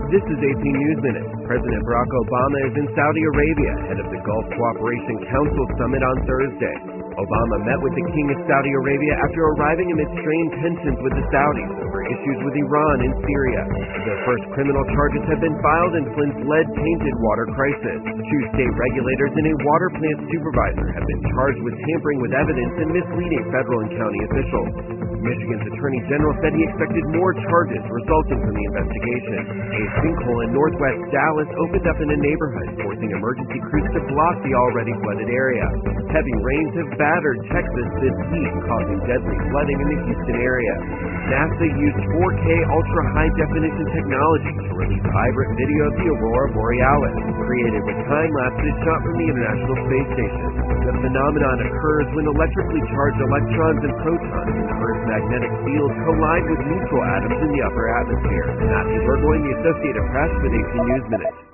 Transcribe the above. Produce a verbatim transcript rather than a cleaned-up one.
This is A P News Minute. President Barack Obama is in Saudi Arabia ahead of the Gulf Cooperation Council Summit on Thursday. Obama met with the King of Saudi Arabia after arriving amid strained tensions with the Saudis over issues with Iran and Syria. The first criminal charges have been filed in Flint's lead-tainted water crisis. Two state regulators and a water plant supervisor have been charged with tampering with evidence and misleading federal and county officials. Michigan's Attorney General said he expected more charges resulting from the investigation. A sinkhole in northwest Dallas opened up in a neighborhood, forcing emergency crews to block the already flooded area. Heavy rains have battered Texas this week, causing deadly flooding in the Houston area. NASA used four K ultra-high-definition technology to release vibrant video of the Aurora Borealis, created with time-lapses shot from the International Space Station. The phenomenon occurs when electrically charged electrons and protons in the Earth's magnetic field collide with neutral atoms in the upper atmosphere. Matthew Burgoyne, the Associated Press, with A P News Minute.